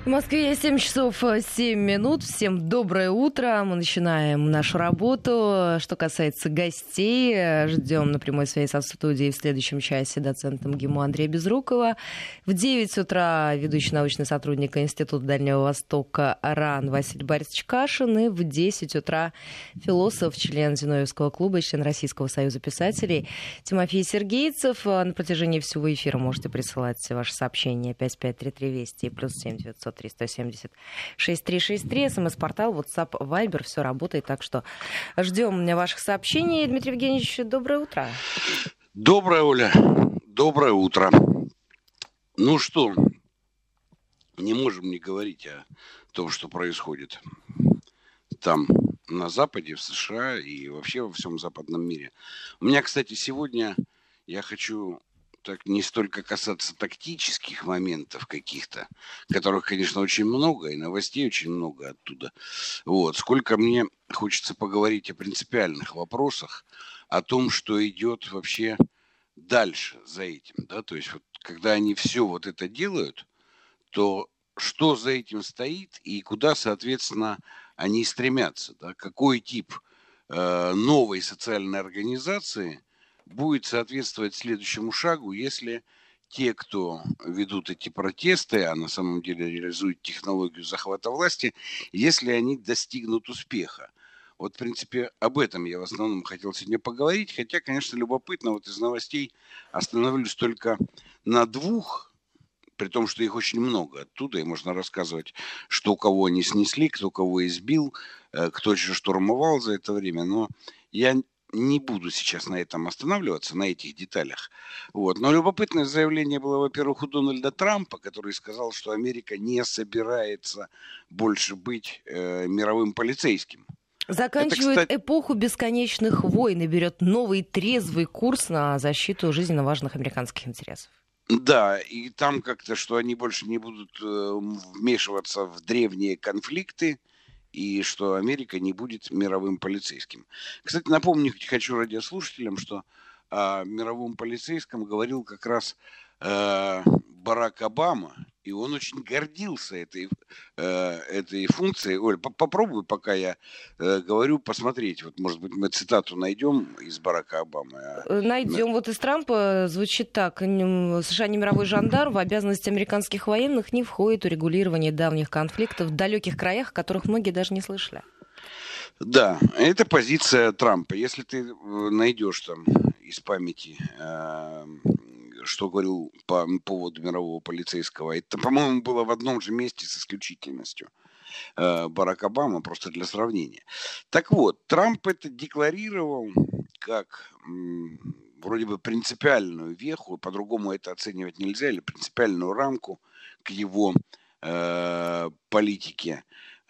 В Москве 7 часов 7 минут. Всем доброе утро. Мы начинаем нашу работу. Что касается гостей, ждем на прямой связи со студией в следующем часе доцента МГИМО Андрея Безрукова. В 9 утра ведущий научный сотрудник Института Дальнего Востока РАН Василий Борисович Кашин. И в 10 утра философ, член Зиновьевского клуба, член Российского союза писателей Тимофей Сергейцев. На протяжении всего эфира можете присылать ваши сообщения 5533 Вести и +7 900 370 6363, СМС-портал, WhatsApp, Viber, все работает, так что ждем ваших сообщений. Дмитрий Евгеньевич, доброе утро. Доброе, Оля, доброе утро. Ну что, не можем не говорить о том, что происходит там, на Западе, в США и вообще во всем западном мире. У меня, кстати, сегодня я хочу так не столько касаться тактических моментов каких-то, которых, конечно, очень много, и новостей очень много оттуда, вот, сколько мне хочется поговорить о принципиальных вопросах, о том, что идет вообще дальше за этим, да, то есть вот, когда они все вот это делают, то что за этим стоит и куда, соответственно, они стремятся, да, какой тип новой социальной организации будет соответствовать следующему шагу, если те, кто ведут эти протесты, а на самом деле реализуют технологию захвата власти, если они достигнут успеха. Вот, в принципе, об этом я в основном хотел сегодня поговорить, хотя, конечно, любопытно, вот из новостей остановлюсь только на двух, при том, что их очень много оттуда, и можно рассказывать, что кого они снесли, кто кого избил, кто еще штурмовал за это время, но я не буду сейчас на этом останавливаться, на этих деталях. Вот. Но любопытное заявление было, во-первых, у Дональда Трампа, который сказал, что Америка не собирается больше быть мировым полицейским. Заканчивает это, кстати, эпоху бесконечных войн и берет новый трезвый курс на защиту жизненно важных американских интересов. Да, и там как-то, что они больше не будут вмешиваться в древние конфликты, и что Америка не будет мировым полицейским. Кстати, напомнить хочу радиослушателям, что о мировом полицейском говорил как раз Барак Обама, и он очень гордился этой функцией. Оль, попробуй, пока я говорю, посмотреть. Вот, может быть, мы цитату найдем из Барака Обамы. Найдем. Вот из Трампа звучит так. США не мировой жандарм, в обязанности американских военных не входит урегулирование давних конфликтов в далеких краях, о которых многие даже не слышали. Да, это позиция Трампа. Если ты найдешь там из памяти, что говорил по поводу мирового полицейского, это, по-моему, было в одном же месте с исключительностью Барак Обама, просто для сравнения. Так вот, Трамп это декларировал как вроде бы принципиальную веху, по-другому это оценивать нельзя, или принципиальную рамку к его политике.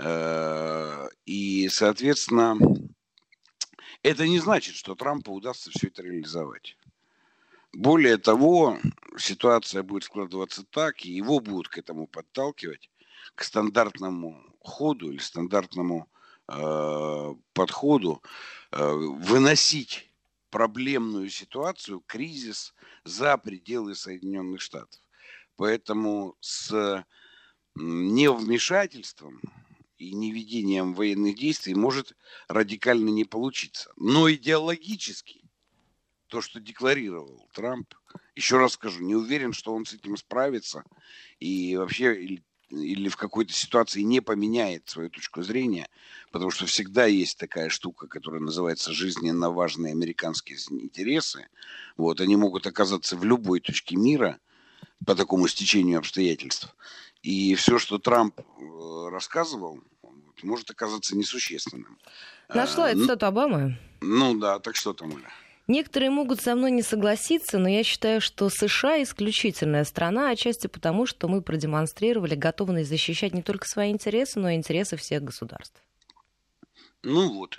И, соответственно, это не значит, что Трампу удастся все это реализовать. Более того, ситуация будет складываться так, и его будут к этому подталкивать, к стандартному ходу или стандартному подходу, выносить проблемную ситуацию, кризис за пределы Соединенных Штатов. Поэтому с невмешательством и неведением военных действий может радикально не получиться. Но идеологически то, что декларировал Трамп, еще раз скажу, не уверен, что он с этим справится и вообще или в какой-то ситуации не поменяет свою точку зрения, потому что всегда есть такая штука, которая называется жизненно важные американские интересы. Вот, они могут оказаться в любой точке мира по такому стечению обстоятельств. И все, что Трамп рассказывал, может оказаться несущественным. Нашла я цитату Обамы. Ну да, так что там, Оля? Некоторые могут со мной не согласиться, но я считаю, что США исключительная страна, отчасти потому, что мы продемонстрировали готовность защищать не только свои интересы, но и интересы всех государств. Ну вот.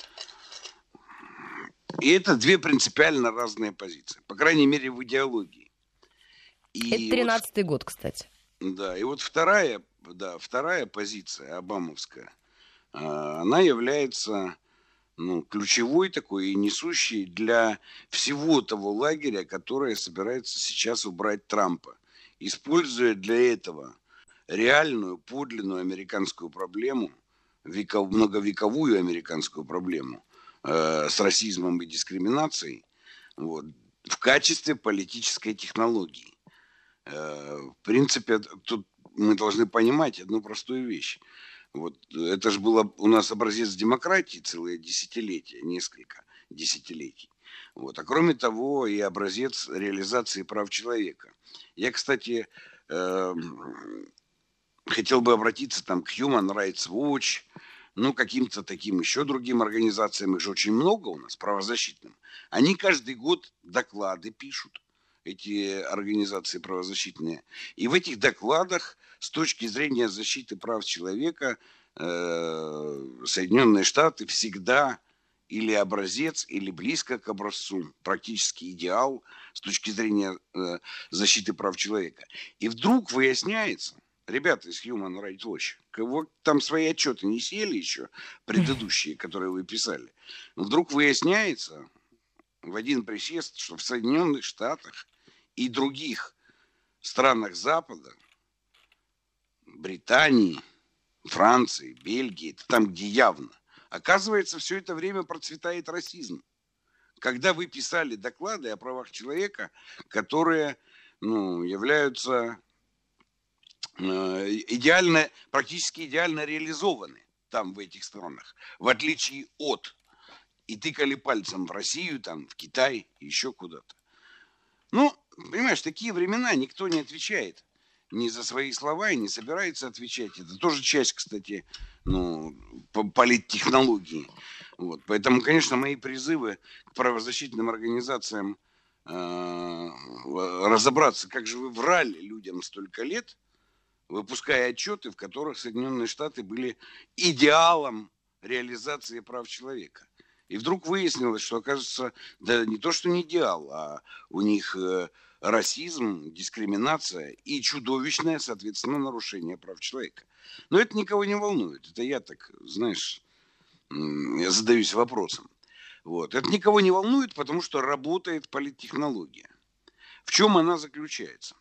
И это две принципиально разные позиции, по крайней мере, в идеологии. И это 13-й год, кстати. Да, и вот вторая позиция обамовская, она является ключевой такой и несущей для всего того лагеря, которое собирается сейчас убрать Трампа, используя для этого реальную, подлинную американскую проблему, многовековую американскую проблему с расизмом и дискриминацией, вот, в качестве политической технологии. В принципе, тут мы должны понимать одну простую вещь. Вот, это же было у нас образец демократии целые десятилетия, несколько десятилетий. Вот. А кроме того, и образец реализации прав человека. Я, кстати, хотел бы обратиться там к Human Rights Watch, ну, каким-то таким еще другим организациям, их же очень много у нас, правозащитным. Они каждый год доклады пишут, эти организации правозащитные. И в этих докладах с точки зрения защиты прав человека Соединенные Штаты всегда или образец, или близко к образцу, практически идеал с точки зрения защиты прав человека. И вдруг выясняется, ребята из Human Rights Watch, вот там свои отчеты не сели еще, предыдущие, которые вы писали, но вдруг выясняется в один присест, что в Соединенных Штатах и других странах Запада, Британии, Франции, Бельгии, там, где явно, оказывается, все это время процветает расизм. Когда вы писали доклады о правах человека, которые являются практически идеально реализованы там, в этих странах, в отличие от, и тыкали пальцем в Россию, там, в Китай, еще куда-то. Ну, понимаешь, такие времена никто не отвечает ни за свои слова и не собирается отвечать. Это тоже часть, кстати, политтехнологии. Вот. Поэтому, конечно, мои призывы к правозащитным организациям разобраться, как же вы врали людям столько лет, выпуская отчеты, в которых Соединенные Штаты были идеалом реализации прав человека. И вдруг выяснилось, что, оказывается, да не то, что не идеал, а у них расизм, дискриминация и чудовищное, соответственно, нарушение прав человека. Но это никого не волнует. Это я так, знаешь, я задаюсь вопросом. Вот. Это никого не волнует, потому что работает политтехнология. В чем она заключается?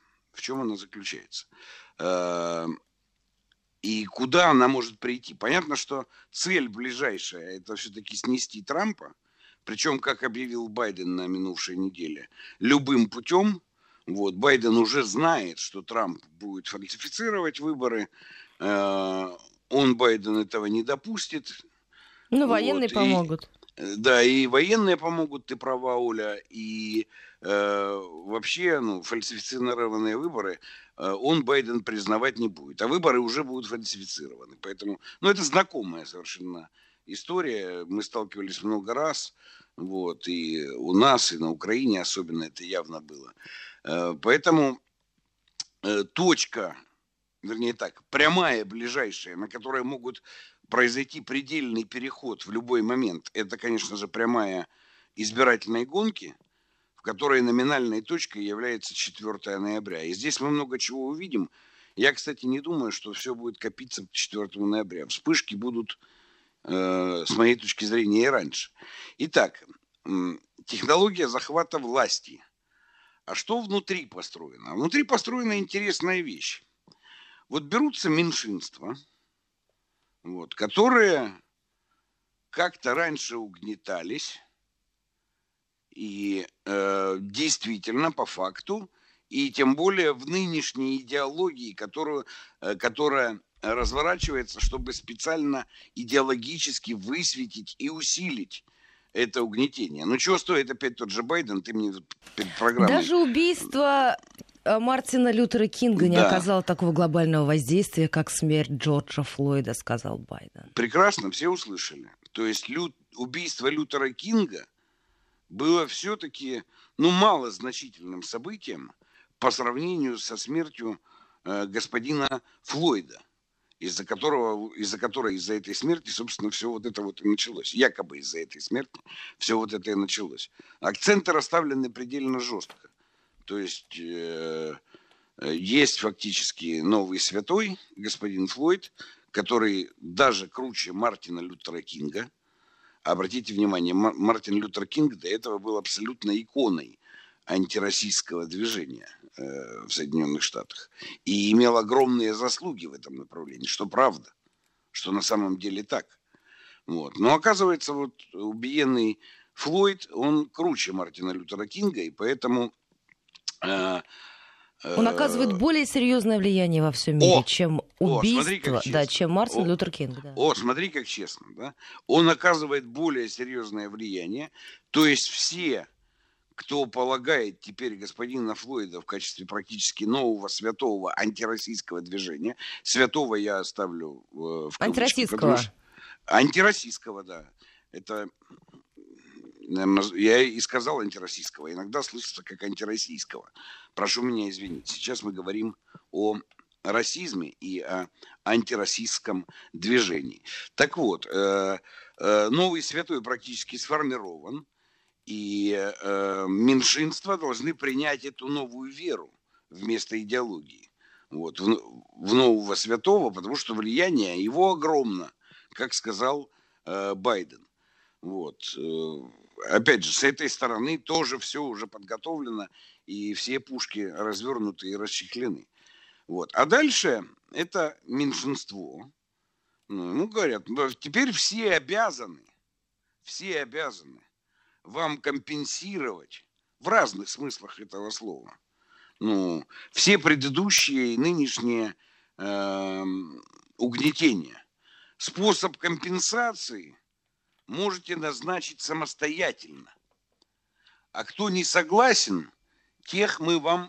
И куда она может прийти? Понятно, что цель ближайшая – это все-таки снести Трампа, причем, как объявил Байден на минувшей неделе, любым путем. Вот, Байден уже знает, что Трамп будет фальсифицировать выборы. Байден, этого не допустит. Военные помогут. Да, и военные помогут, ты права, Оля, и вообще, фальсифицированные выборы Байден признавать не будет, а выборы уже будут фальсифицированы, поэтому, это знакомая совершенно история, мы сталкивались много раз, вот, и у нас, и на Украине особенно это явно было, поэтому точка, вернее так, прямая, ближайшая, на которой могут произойти предельный переход в любой момент, это, конечно же, прямая избирательной гонки, в которой номинальной точкой является 4 ноября. И здесь мы много чего увидим. Я, кстати, не думаю, что все будет копиться к 4 ноября. Вспышки будут, с моей точки зрения, и раньше. Итак, технология захвата власти. А что внутри построено? Внутри построена интересная вещь. Вот берутся меньшинства, вот, которые как-то раньше угнетались, и действительно, по факту, и тем более в нынешней идеологии, которая разворачивается, чтобы специально идеологически высветить и усилить это угнетение. Чего стоит опять тот же Байден, ты мне перед программой... Даже убийство Мартина Лютера Кинга не оказало такого глобального воздействия, как смерть Джорджа Флойда, сказал Байден. Прекрасно, все услышали. То есть убийство Лютера Кинга было все-таки, малозначительным событием по сравнению со смертью господина Флойда, из-за этой смерти, собственно, все вот это вот и началось. Якобы из-за этой смерти все вот это и началось. Акценты расставлены предельно жестко. То есть есть фактически новый святой, господин Флойд, который даже круче Мартина Лютера Кинга. Обратите внимание, Мартин Лютер Кинг до этого был абсолютно иконой антироссийского движения в Соединенных Штатах и имел огромные заслуги в этом направлении, что правда, что на самом деле так. Вот. Но оказывается, вот убиенный Флойд, он круче Мартина Лютера Кинга, и поэтому... Он оказывает более серьезное влияние во всем мире, чем убийство, чем Мартин Лютер Кинг. Да. Смотри, как честно. Да? Он оказывает более серьезное влияние, то есть все, кто полагает теперь господина Флойда в качестве практически нового святого антироссийского движения, святого я оставлю в кавычках. Антироссийского. Антироссийского, да. Это... Я и сказал антироссийского, иногда слышится как антироссийского. Прошу меня извинить. Сейчас мы говорим о расизме и о антироссийском движении. Так вот, новый святой практически сформирован, и меньшинства должны принять эту новую веру вместо идеологии. Вот, в нового святого, потому что влияние его огромно, как сказал Байден. Вот. Опять же, с этой стороны тоже все уже подготовлено, и все пушки развернуты и расчехлены. Вот. А дальше это меньшинство. Ну, говорят, теперь все обязаны вам компенсировать в разных смыслах этого слова. Ну, все предыдущие и нынешние угнетения. Способ компенсации можете назначить самостоятельно. А кто не согласен, тех мы вам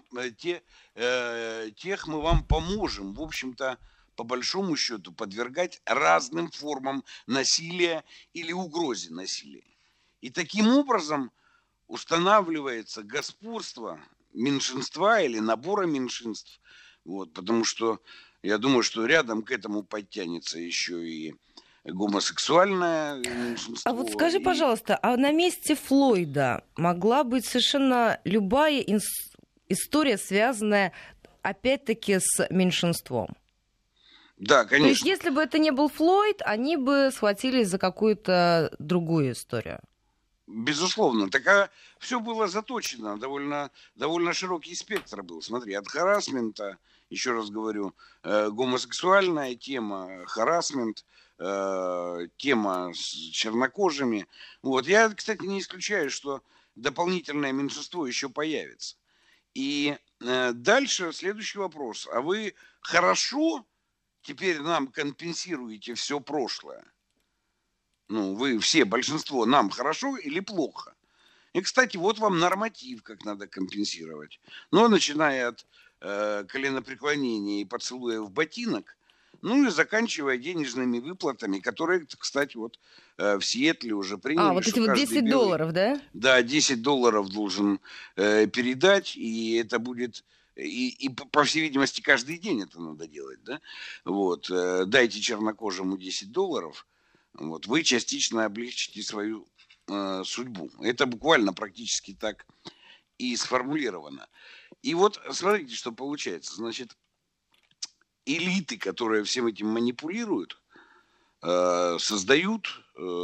поможем, в общем-то, по большому счету, подвергать разным формам насилия или угрозе насилия. И таким образом устанавливается господство меньшинства или набора меньшинств. Вот, потому что я думаю, что рядом к этому подтянется еще и гомосексуальное меньшинство. А вот скажи, пожалуйста, а на месте Флойда могла быть совершенно любая история, связанная опять-таки с меньшинством? Да, конечно. То есть, если бы это не был Флойд, они бы схватились за какую-то другую историю. Безусловно. Так все было заточено, довольно широкий спектр был. Смотри, от харассмента, еще раз говорю, гомосексуальная тема, харассмент, тема с чернокожими. Вот. Я, кстати, не исключаю, что дополнительное меньшинство еще появится. И дальше следующий вопрос. А вы хорошо теперь нам компенсируете все прошлое? Ну, вы все, большинство, нам хорошо или плохо? И, кстати, вот вам норматив, как надо компенсировать. Но начиная от коленопреклонения и поцелуев ботинок, ну и заканчивая денежными выплатами, которые, кстати, вот в Сиэтле уже приняли. Вот эти вот $10, да? Да, $10 должен передать, и это будет... И, по всей видимости, каждый день это надо делать, да? Вот, дайте чернокожему $10, вот, вы частично облегчите свою судьбу. Это буквально практически так и сформулировано. И вот смотрите, что получается. Значит, элиты, которые всем этим манипулируют, создают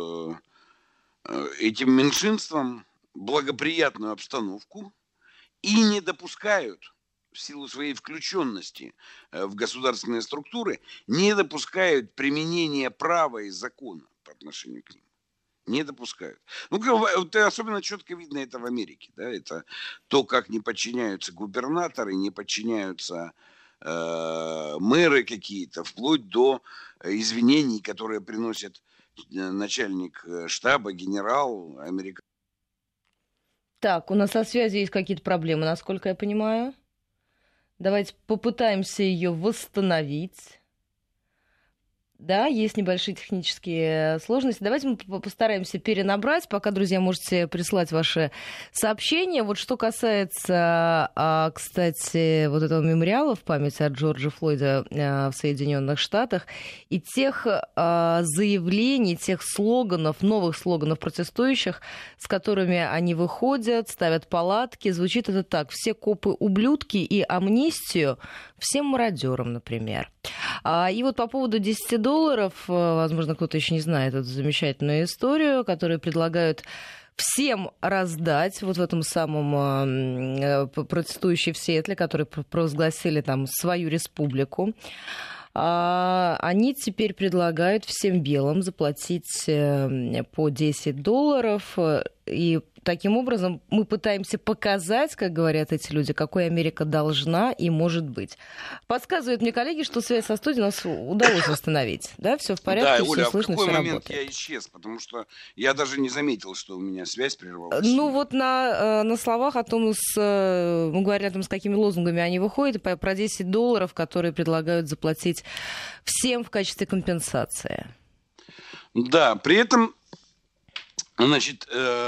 этим меньшинствам благоприятную обстановку и не допускают, в силу своей включенности в государственные структуры, не допускают применения права и закона по отношению к ним. Не допускают. Ну, особенно четко видно это в Америке. Да? Это то, как не подчиняются губернаторы, не подчиняются мэры какие-то, вплоть до извинений, которые приносит начальник штаба, генерал, американский. Так, у нас со связью есть какие-то проблемы, насколько я понимаю. Давайте попытаемся ее восстановить. Да, есть небольшие технические сложности. Давайте мы постараемся перенабрать. Пока, друзья, можете прислать ваши сообщения. Вот что касается, кстати, вот этого мемориала в память о Джорджа Флойда в Соединенных Штатах и тех заявлений, тех слоганов, новых слоганов протестующих, с которыми они выходят, ставят палатки. Звучит это так: все копы ублюдки и амнистию всем мародерам, например. И вот по поводу $10, возможно, кто-то еще не знает эту замечательную историю, которую предлагают всем раздать вот в этом самом протестующие в Сиэтле, которые провозгласили там свою республику. Они теперь предлагают всем белым заплатить по $10. И таким образом мы пытаемся показать, как говорят эти люди, какой Америка должна и может быть. Подсказывают мне коллеги, что связь со студией у нас удалось восстановить. Да, все в порядке, Да, Оля, все слышно, в какой все момент работает. я исчез? Потому что я даже не заметил, что у меня связь прервалась. Ну вот на словах о том, мы говорили о том, с какими лозунгами они выходят, про $10, которые предлагают заплатить всем в качестве компенсации. Да, при этом, значит,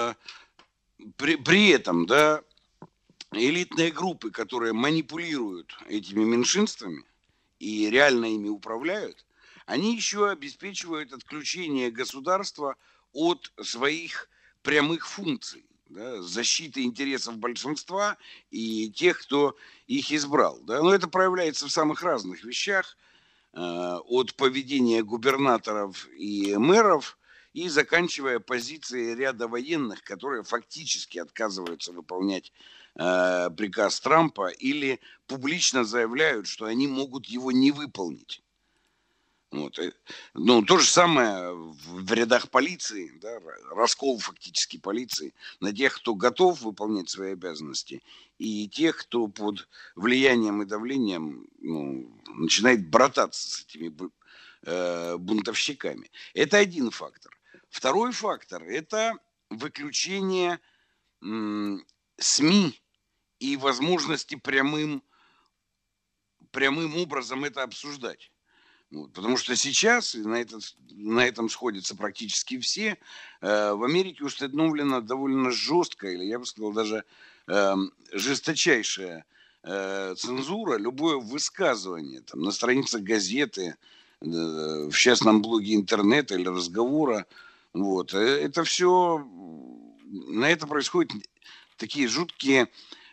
при этом, да, элитные группы, которые манипулируют этими меньшинствами и реально ими управляют, они еще обеспечивают отключение государства от своих прямых функций, да, защиты интересов большинства и тех, кто их избрал. Да. Но это проявляется в самых разных вещах, от поведения губернаторов и мэров и заканчивая позицией ряда военных, которые фактически отказываются выполнять приказ Трампа или публично заявляют, что они могут его не выполнить. Вот. Ну, то же самое в рядах полиции, да, раскол фактически полиции на тех, кто готов выполнять свои обязанности, и тех, кто под влиянием и давлением начинает брататься с этими бунтовщиками. Это один фактор. Второй фактор – это выключение СМИ и возможности прямым образом это обсуждать. Вот, потому что сейчас, на этом сходятся практически все, в Америке установлена довольно жесткая, или я бы сказал даже жесточайшая цензура, любое высказывание там, на страницах газеты, в частном блоге интернета или разговора. Вот, это все, на это происходят такие жуткие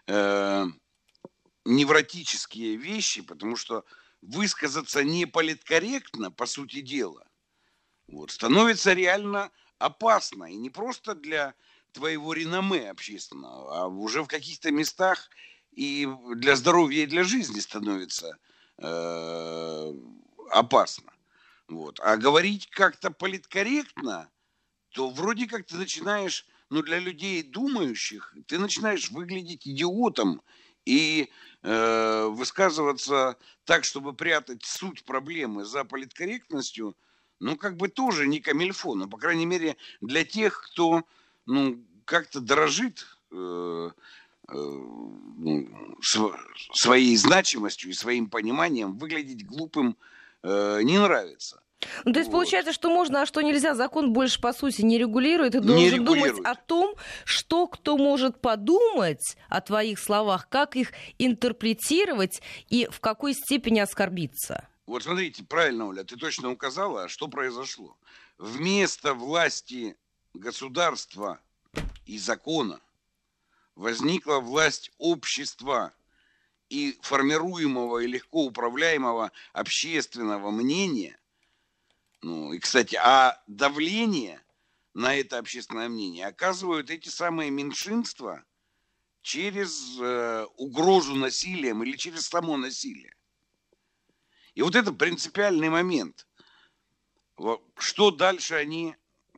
невротические вещи, потому что высказаться не политкорректно, по сути дела, вот, становится реально опасно. И не просто для твоего реноме общественного, а уже в каких-то местах и для здоровья, и для жизни становится опасно. Вот. А говорить как-то политкорректно, то вроде как ты начинаешь, для людей думающих, ты начинаешь выглядеть идиотом и высказываться так, чтобы прятать суть проблемы за политкорректностью, как бы тоже не камильфо, но, по крайней мере, для тех, кто, как-то дорожит своей значимостью и своим пониманием, выглядеть глупым не нравится. То есть получается, что можно, а что нельзя. Закон больше, по сути, не регулирует. Ты должен думать о том, что кто может подумать о твоих словах, как их интерпретировать и в какой степени оскорбиться. Вот смотрите, правильно, Оля, ты точно указала, что произошло. Вместо власти государства и закона возникла власть общества и формируемого и легко управляемого общественного мнения. И, кстати, давление на это общественное мнение оказывают эти самые меньшинства через угрозу насилием или через само насилие. И вот это принципиальный момент. Что дальше они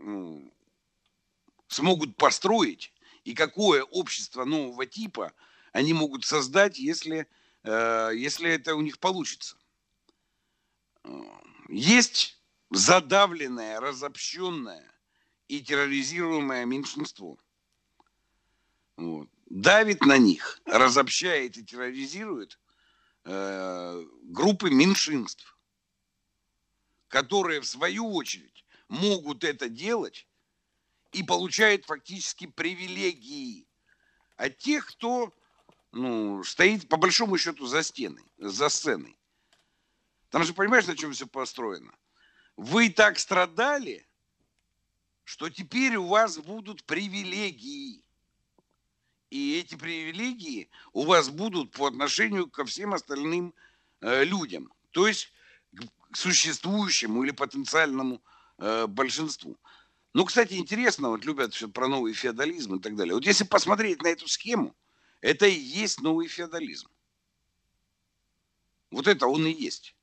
смогут построить и какое общество нового типа они могут создать, если это у них получится. Есть задавленное, разобщенное и терроризируемое меньшинство. Вот. Давит на них, разобщает и терроризирует группы меньшинств, которые в свою очередь могут это делать и получают фактически привилегии от тех, кто стоит по большому счету за сценой. Там же понимаешь, на чем все построено? Вы так страдали, что теперь у вас будут привилегии. И эти привилегии у вас будут по отношению ко всем остальным людям, то есть к существующему или потенциальному большинству. Ну, кстати, интересно, вот любят все про новый феодализм и так далее. Вот если посмотреть на эту схему, это и есть новый феодализм. Вот это он и есть.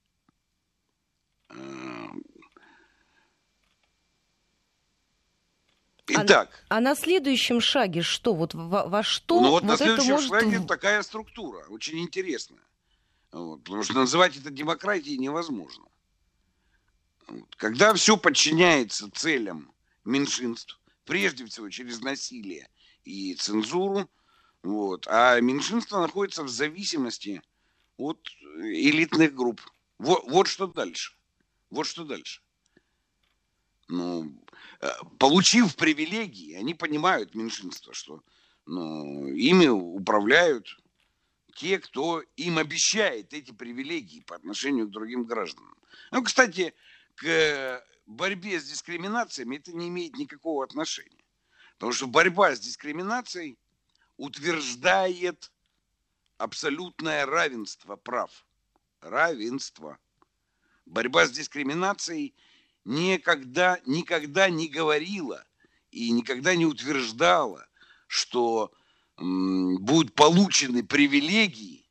Итак. А на следующем шаге что? Вот во что? Ну вот на это следующем может... шаге такая структура, очень интересная. Вот, потому что называть это демократией невозможно. Вот. Когда все подчиняется целям меньшинств, прежде всего через насилие и цензуру, вот, а меньшинство находится в зависимости от элитных групп. Вот что дальше. Вот что дальше. Ну, получив привилегии, они понимают, меньшинство, что ими управляют те, кто им обещает эти привилегии по отношению к другим гражданам. Ну, кстати, к борьбе с дискриминациями это не имеет никакого отношения. Потому что борьба с дискриминацией утверждает абсолютное равенство прав. Равенство. Борьба с дискриминацией никогда не говорила и никогда не утверждала, что будут получены привилегии,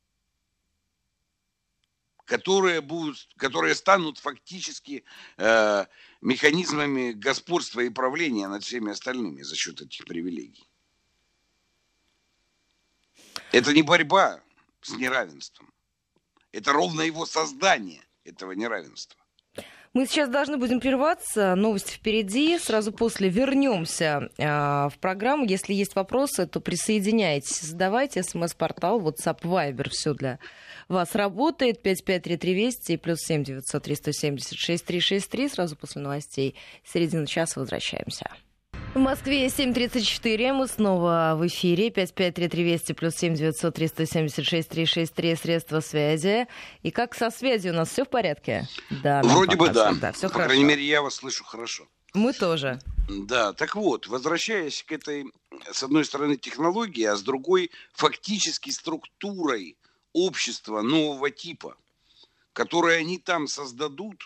которые станут фактически механизмами господства и правления над всеми остальными за счет этих привилегий. Это не борьба с неравенством. Это ровно его создание, этого неравенства. Мы сейчас должны будем прерваться. Новости впереди. Сразу после вернемся в программу. Если есть вопросы, то присоединяйтесь. Задавайте. СМС-портал, WhatsApp, Viber. Все для вас работает. 553320 и +7 903 170 6363. Сразу после новостей. Середина часа возвращаемся. В Москве 7:34. Мы снова в эфире. 553320 +7 903 176 363. Средства связи. И как со связью? У нас все в порядке? Да. Вроде бы да. Все По хорошо. крайней мере, я вас слышу хорошо. Мы тоже. Да, так вот, возвращаясь к этой, с одной стороны, технологии, а с другой фактически структурой общества нового типа, которое они там создадут,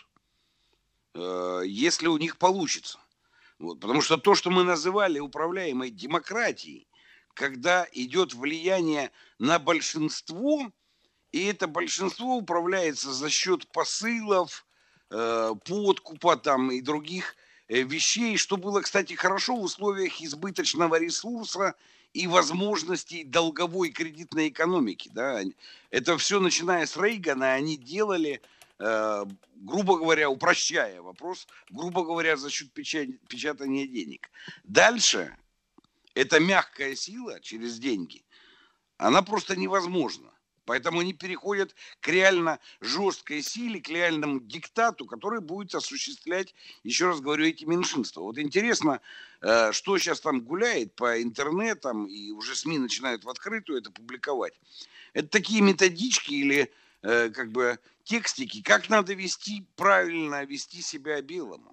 если у них получится. Вот, потому что то, что мы называли управляемой демократией, когда идет влияние на большинство, и это большинство управляется за счет посылов, подкупа там, и других вещей, что было, кстати, хорошо в условиях избыточного ресурса и возможностей долговой кредитной экономики. Да? Это все, начиная с Рейгана, они делали... грубо говоря, упрощая вопрос, грубо говоря, за счет печатания денег. Дальше эта мягкая сила через деньги, она просто невозможна. Поэтому они переходят к реально жесткой силе, к реальному диктату, который будет осуществлять, еще раз говорю, эти меньшинства. Вот интересно, что сейчас там гуляет по интернетам, и уже СМИ начинают в открытую это публиковать. Это такие методички или как бы текстики, как надо правильно вести себя белому.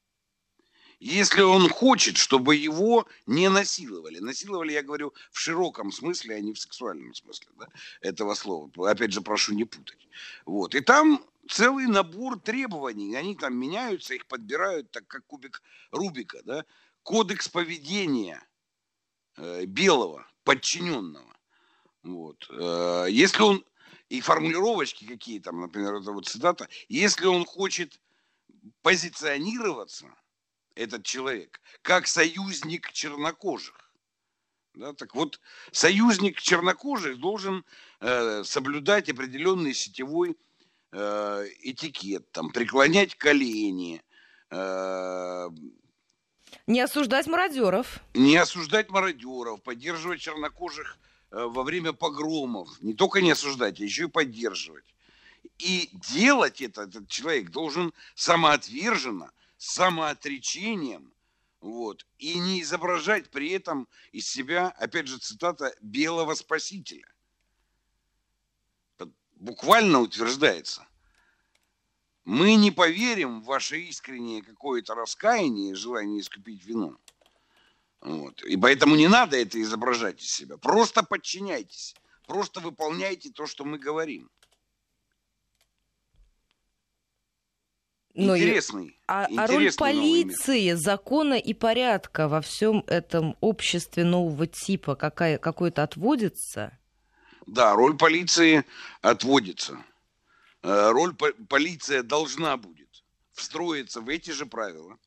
Если он хочет, чтобы его не насиловали. Насиловали, я говорю, в широком смысле, а не в сексуальном смысле, да, этого слова. Опять же, прошу не путать. Вот. И там целый набор требований. Они там меняются, их подбирают, так как кубик Рубика. Да? Кодекс поведения белого, подчиненного. Вот. Если он... И формулировочки какие там, например, это вот цитата. Если он хочет позиционироваться, этот человек, как союзник чернокожих, да, так вот, союзник чернокожих должен соблюдать определенный сетевой этикет, там, преклонять колени. Не осуждать мародеров. Не осуждать мародеров, поддерживать чернокожих во время погромов. Не только не осуждать, а еще и поддерживать. И делать этот человек должен самоотверженно, с самоотречением, вот, и не изображать при этом из себя, опять же, цитата, белого спасителя. Буквально утверждается. Мы не поверим в ваше искреннее какое-то раскаяние и желание искупить вину. Вот. И поэтому не надо это изображать из себя. Просто подчиняйтесь. Просто выполняйте то, что мы говорим. Интересный. А роль полиции, закона и порядка во всем этом обществе нового типа какой-то отводится? Да, роль полиции отводится. Роль полиция должна будет встроиться в эти же правила.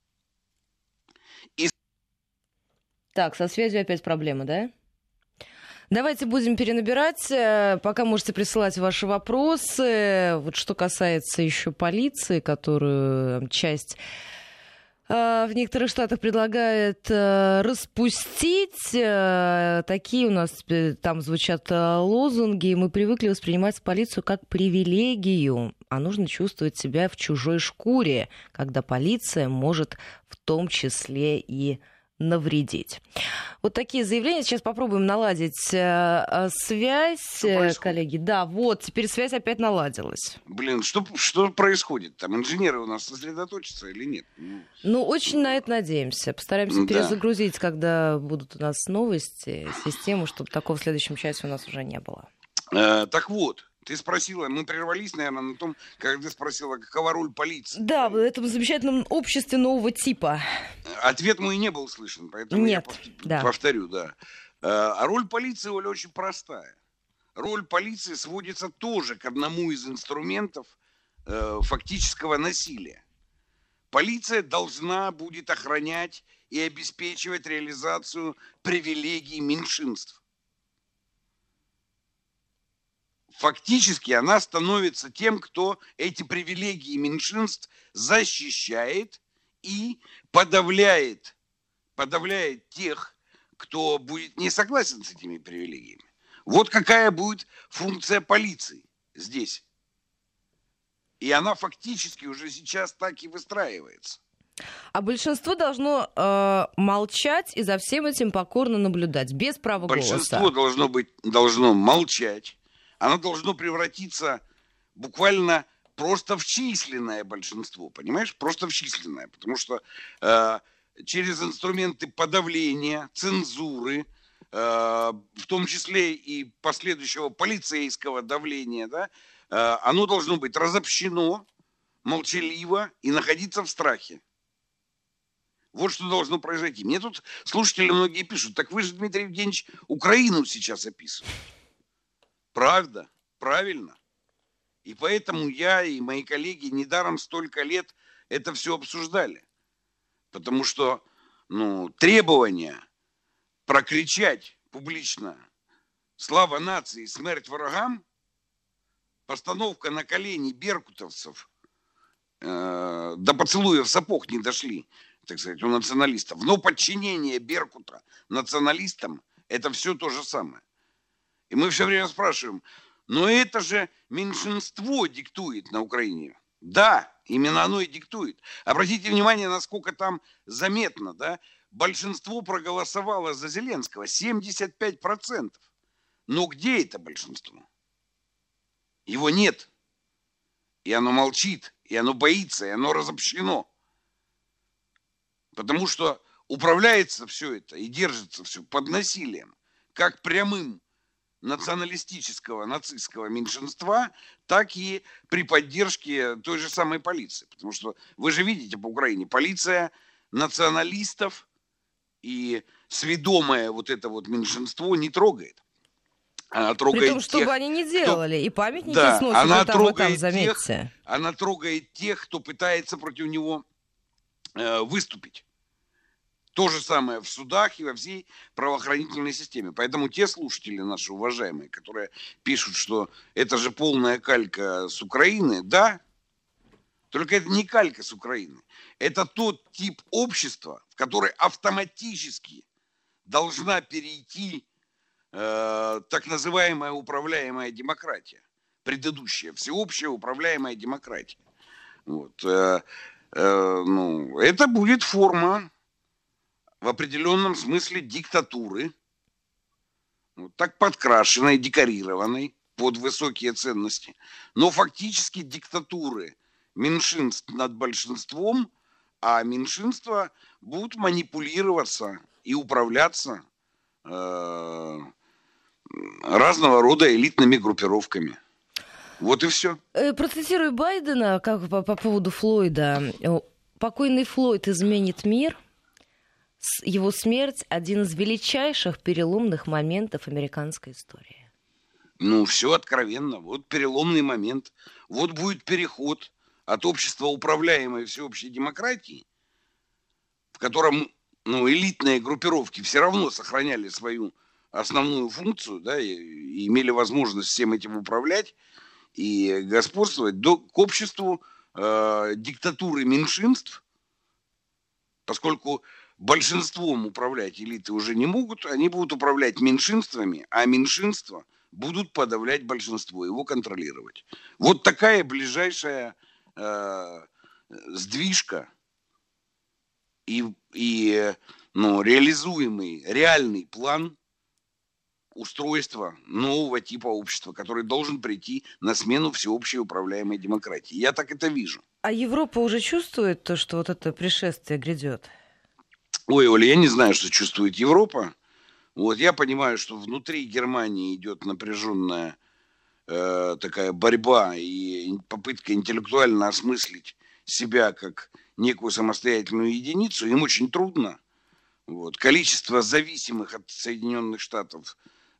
Так, со связью опять проблема, да? Давайте будем перенабирать. Пока можете присылать ваши вопросы. Вот что касается еще полиции, которую часть в некоторых штатах предлагает распустить. Такие у нас там звучат лозунги. Мы привыкли воспринимать полицию как привилегию, а нужно чувствовать себя в чужой шкуре, когда полиция может в том числе и навредить. Вот такие заявления. Сейчас попробуем наладить связь, коллеги. Да, вот, теперь связь опять наладилась. Блин, что происходит? Там инженеры у нас сосредоточатся или нет? Ну, очень на это надеемся. Постараемся перезагрузить, когда будут у нас новости, систему, чтобы такого в следующем часе у нас уже не было. Так вот. Ты спросила, мы прервались, наверное, на том, как ты спросила, какова роль полиции. Да, в этом замечательном обществе нового типа. Ответ мой не был слышен, поэтому я повторю, да. А роль полиции, Оля, очень простая. Роль полиции сводится тоже к одному из инструментов фактического насилия. Полиция должна будет охранять и обеспечивать реализацию привилегий меньшинств. Фактически она становится тем, кто эти привилегии меньшинств защищает и подавляет тех, кто будет не согласен с этими привилегиями. Вот какая будет функция полиции здесь. И она фактически уже сейчас так и выстраивается. А большинство должно молчать и за всем этим покорно наблюдать, без права голоса. Большинство должно молчать. Оно должно превратиться буквально просто в численное большинство, понимаешь? Просто в численное, потому что через инструменты подавления, цензуры, в том числе и последующего полицейского давления, да, оно должно быть разобщено, молчаливо и находиться в страхе. Вот что должно произойти. Мне тут слушатели многие пишут, так вы же, Дмитрий Евгеньевич, Украину сейчас описываете. Правда, правильно. И поэтому я и мои коллеги недаром столько лет это все обсуждали. Потому что требование прокричать публично «Слава нации, смерть врагам», постановка на колени беркутовцев, до поцелуев сапог не дошли, так сказать, у националистов. Но подчинение Беркута националистам – это все то же самое. И мы все время спрашиваем, но это же меньшинство диктует на Украине. Да, именно оно и диктует. Обратите внимание, насколько там заметно, да? Большинство проголосовало за Зеленского, 75%. Но где это большинство? Его нет. И оно молчит, и оно боится, и оно разобщено. Потому что управляется все это и держится все под насилием, как прямым националистического, нацистского меньшинства, так и при поддержке той же самой полиции. Потому что вы же видите по Украине, полиция националистов и сведомое вот это вот меньшинство не трогает. Она трогает при том, что бы они не делали, и памятники сносят, она там и там, заметьте. Она трогает тех, кто пытается против него выступить. То же самое в судах и во всей правоохранительной системе. Поэтому те слушатели наши уважаемые, которые пишут, что это же полная калька с Украины, да, только это не калька с Украины. Это тот тип общества, в который автоматически должна перейти так называемая управляемая демократия. Предыдущая, всеобщая управляемая демократия. Вот. Это будет форма в определенном смысле диктатуры, вот так подкрашенной, декорированной под высокие ценности, но фактически диктатуры меньшинств над большинством, а меньшинства будут манипулироваться и управляться разного рода элитными группировками. Вот и все. Процитирую Байдена как по поводу Флойда. Покойный Флойд изменит мир. Его смерть – один из величайших переломных моментов американской истории. Ну, все откровенно. Вот переломный момент. Вот будет переход от общества управляемой всеобщей демократии, в котором элитные группировки все равно сохраняли свою основную функцию, да, и имели возможность всем этим управлять и господствовать, к обществу диктатуры меньшинств, поскольку большинством управлять элиты уже не могут, они будут управлять меньшинствами, а меньшинства будут подавлять большинство, его контролировать. Вот такая ближайшая сдвижка и реализуемый реальный план устройства нового типа общества, который должен прийти на смену всеобщей управляемой демократии. Я так это вижу. А Европа уже чувствует то, что вот это пришествие грядет? Ой, Оля, я не знаю, что чувствует Европа. Вот я понимаю, что внутри Германии идет напряженная такая борьба и попытка интеллектуально осмыслить себя как некую самостоятельную единицу. Им очень трудно. Вот. Количество зависимых от Соединенных Штатов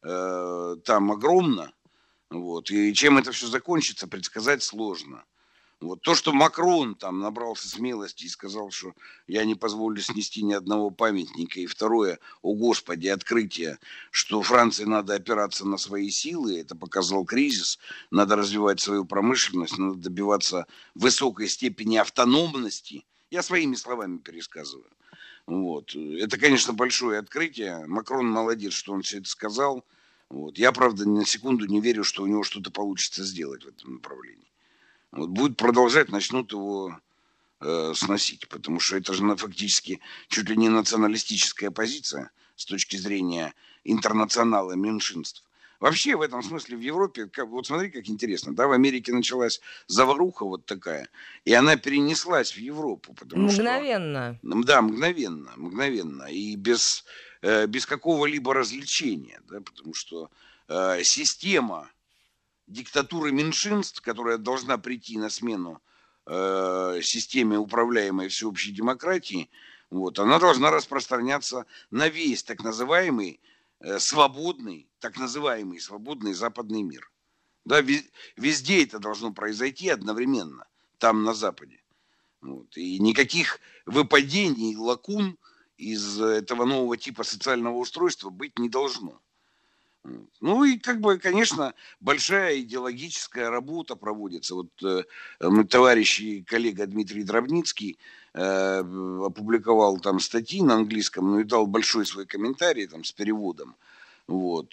там огромно. Вот. И чем это все закончится, предсказать сложно. Вот. То, что Макрон там набрался смелости и сказал, что я не позволю снести ни одного памятника. И второе, о господи, открытие, что Франции надо опираться на свои силы. Это показал кризис. Надо развивать свою промышленность, надо добиваться высокой степени автономности. Я своими словами пересказываю. Вот. Это, конечно, большое открытие. Макрон молодец, что он все это сказал. Вот. Я, правда, ни на секунду не верю, что у него что-то получится сделать в этом направлении. Вот. Будет продолжать, начнут его сносить, потому что это же фактически чуть ли не националистическая позиция с точки зрения интернационала меньшинств. Вообще, в этом смысле в Европе, вот смотри, как интересно, да, в Америке началась заваруха вот такая, и она перенеслась в Европу. Мгновенно. Да, мгновенно, и без какого-либо развлечения, да, потому что система диктатуры меньшинств, которая должна прийти на смену системе управляемой всеобщей демократии, вот, она должна распространяться на весь так называемый свободный западный мир. Да, везде это должно произойти одновременно, там на Западе. Вот, и никаких выпадений, лакун из этого нового типа социального устройства быть не должно. Ну и, конечно, большая идеологическая работа проводится. Вот мой товарищ и коллега Дмитрий Дробницкий опубликовал там статьи на английском, и дал большой свой комментарий там с переводом. Вот.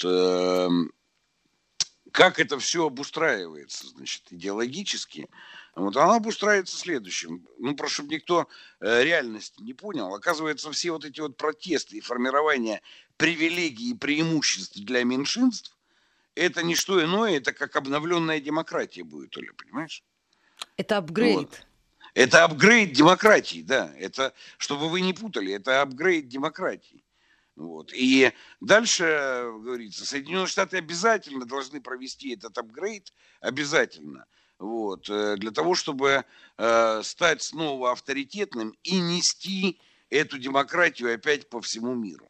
Как это все обустраивается, значит, идеологически? Вот она обустраивается следующим. Просто чтобы никто реальности не понял. Оказывается, все вот эти вот протесты и формирование привилегий и преимуществ для меньшинств, это не что иное, это как обновленная демократия будет, Оля, понимаешь? Это апгрейд. Вот. Это апгрейд демократии, да. Это, чтобы вы не путали, это апгрейд демократии. Вот. И дальше, говорится, Соединенные Штаты обязательно должны провести этот апгрейд, обязательно, вот, для того, чтобы стать снова авторитетным и нести эту демократию опять по всему миру.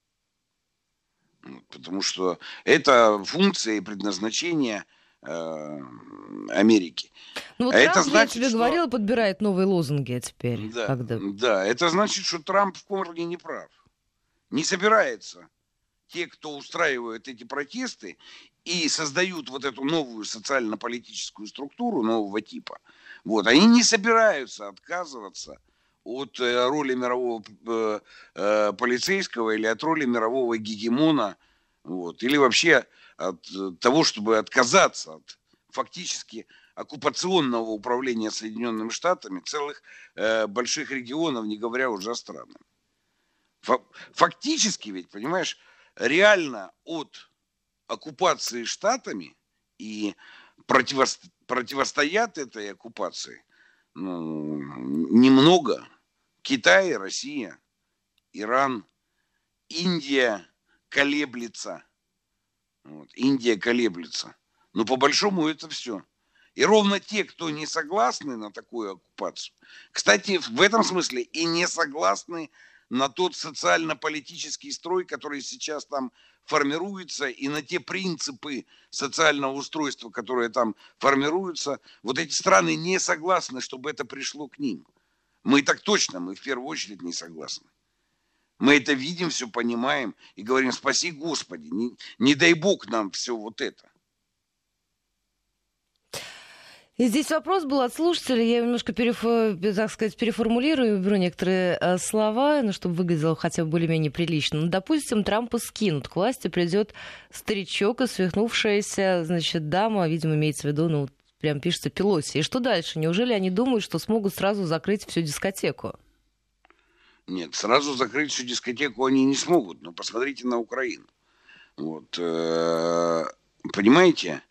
Вот, потому что это функция и предназначение Америки. Ну, Трамп, это значит, я тебе говорила, подбирает новые лозунги теперь. Да, это значит, что Трамп в корне не прав. Не собирается те, кто устраивают эти протесты и создают вот эту новую социально-политическую структуру нового типа, вот, они не собираются отказываться от роли мирового полицейского или от роли мирового гегемона, вот, или вообще от того, чтобы отказаться от фактически оккупационного управления Соединенными Штатами целых больших регионов, не говоря уже о странах. Фактически ведь, понимаешь, реально от оккупации Штатами и противостоят этой оккупации немного. Китай, Россия, Иран, Индия колеблется. Вот, Индия колеблется. Но по большому это все. И ровно те, кто не согласны на такую оккупацию, кстати, в этом смысле и не согласны на тот социально-политический строй, который сейчас там формируется, и на те принципы социального устройства, которые там формируются, вот эти страны не согласны, чтобы это пришло к ним. Мы так точно, мы в первую очередь не согласны. Мы это видим, все понимаем и говорим: спаси Господи, не дай Бог нам все вот это. И здесь вопрос был от слушателя, я немножко, так сказать, переформулирую, беру некоторые слова, чтобы выглядело хотя бы более-менее прилично. Допустим, Трампа скинут, к власти придет старичок и свихнувшаяся, значит, дама, видимо, имеется в виду, прям пишется Пелоси. И что дальше? Неужели они думают, что смогут сразу закрыть всю дискотеку? Нет, сразу закрыть всю дискотеку они не смогут, но посмотрите на Украину. Вот, понимаете?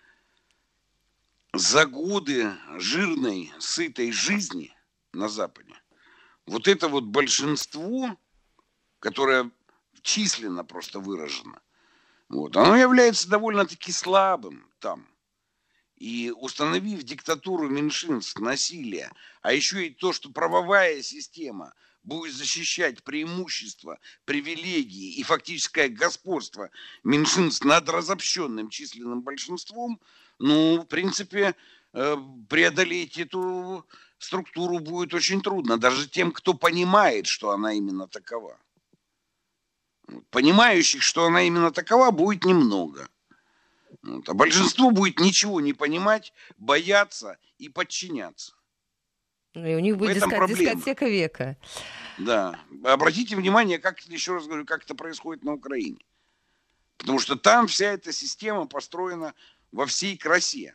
За годы жирной, сытой жизни на Западе вот это вот большинство, которое численно просто выражено, вот, оно является довольно-таки слабым там. И установив диктатуру меньшинств, насилия, а еще и то, что правовая система будет защищать преимущества, привилегии и фактическое господство меньшинств над разобщенным численным большинством, в принципе, преодолеть эту структуру будет очень трудно. Даже тем, кто понимает, что она именно такова. Понимающих, что она именно такова, будет немного. А большинство будет ничего не понимать, бояться и подчиняться. И у них будет дискотека века. Да. Обратите внимание, как, еще раз говорю, как это происходит на Украине. Потому что там вся эта система построена во всей красе.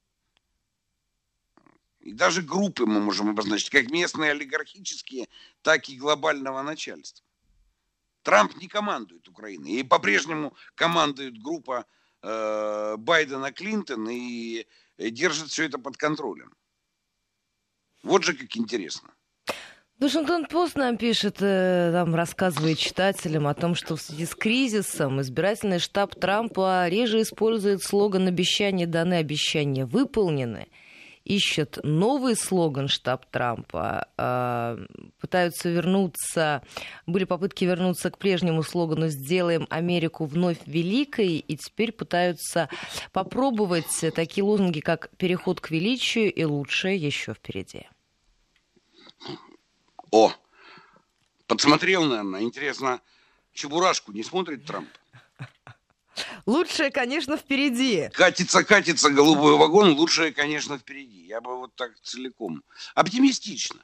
И даже группы мы можем обозначить, как местные олигархические, так и глобального начальства. Трамп не командует Украиной. И по-прежнему командует группа Байдена, Клинтон, и держит все это под контролем. Вот же как интересно. Вашингтон-Пост нам пишет, там рассказывает читателям о том, что в связи с кризисом избирательный штаб Трампа реже использует слоган «Обещания даны, обещания выполнены». Ищет новый слоган штаб Трампа, пытаются вернуться, были попытки вернуться к прежнему слогану «Сделаем Америку вновь великой», и теперь пытаются попробовать такие лозунги, как «Переход к величию» и «Лучшее еще впереди». О, подсмотрел, наверное. Интересно, Чебурашку не смотрит Трамп? Лучшее, конечно, впереди. Катится голубой вагон, лучшее, конечно, впереди. Я бы вот так целиком. Оптимистично.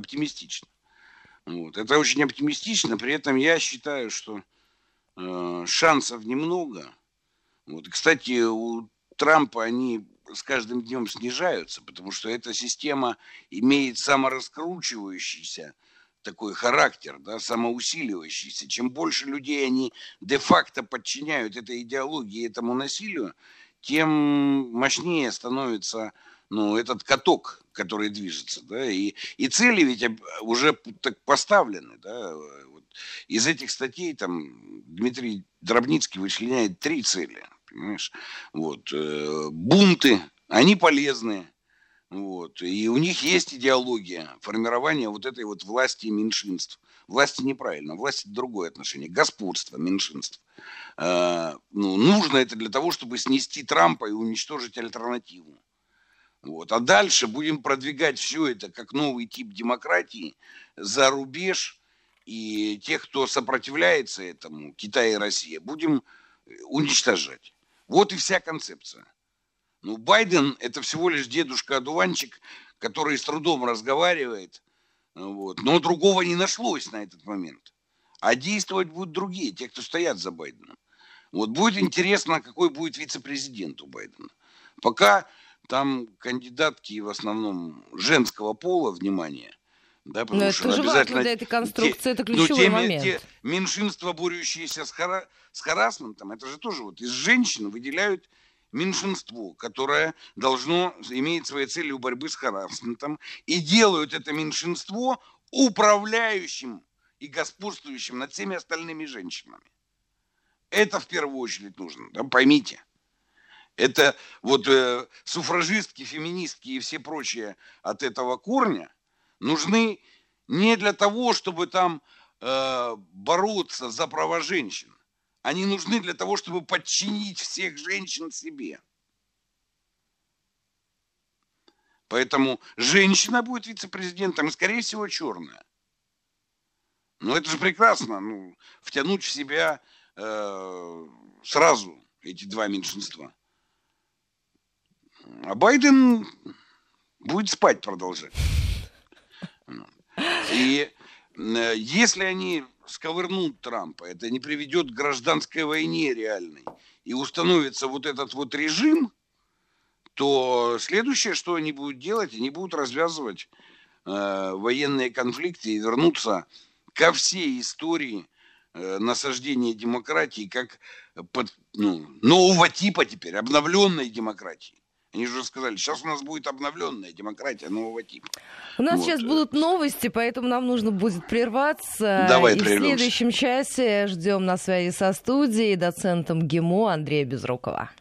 Вот. Это очень оптимистично. При этом я считаю, что шансов немного. Вот. И, кстати, у Трампа они с каждым днем снижаются, потому что эта система имеет самораскручивающийся такой характер, да, самоусиливающийся. Чем больше людей они де-факто подчиняют этой идеологии, этому насилию, тем мощнее становится этот каток, который движется. Да, и цели ведь уже так поставлены. Да, вот. Из этих статей там Дмитрий Дробницкий вычленяет 3 цели. Понимаешь? Вот. Бунты, они полезные. Вот. И у них есть идеология формирования вот этой вот власти меньшинств. Власти неправильно, власть это другое отношение. Господство меньшинств. Нужно это для того, чтобы снести Трампа и уничтожить альтернативу. Вот. А дальше будем продвигать все это как новый тип демократии за рубеж. И тех, кто сопротивляется этому, Китай и Россия, будем уничтожать. Вот и вся концепция. Байден это всего лишь дедушка-одуванчик, который с трудом разговаривает, вот, но другого не нашлось на этот момент. А действовать будут другие, те, кто стоят за Байденом. Вот будет интересно, какой будет вице-президент у Байдена. Пока там кандидатки в основном женского пола, внимание. Да, но это тоже важно для этой конструкции, это ключевой момент. Те меньшинства, борющиеся с харассментом, это же тоже вот из женщин выделяют меньшинство, которое должно иметь своей целью борьбы с харассментом, и делают это меньшинство управляющим и господствующим над всеми остальными женщинами. Это в первую очередь нужно, да, поймите. Это вот суфражистки, феминистки и все прочие от этого корня нужны не для того, чтобы там бороться за права женщин. Они нужны для того, чтобы подчинить всех женщин себе. Поэтому женщина будет вице-президентом, и, скорее всего, черная. Ну, это же прекрасно, ну, втянуть в себя сразу эти два меньшинства. А Байден будет спать продолжать. И если они сковырнут Трампа, это не приведет к гражданской войне реальной, и установится вот этот вот режим, то следующее, что они будут делать, они будут развязывать военные конфликты и вернуться ко всей истории насаждения демократии как нового типа теперь, обновленной демократии. Они же сказали, сейчас у нас будет обновленная демократия нового типа. У нас сейчас будут новости, поэтому нам нужно будет прерваться. Давай и прервемся. В следующем часе ждем на связи со студией доцентом ГИМО Андрея Безрукова.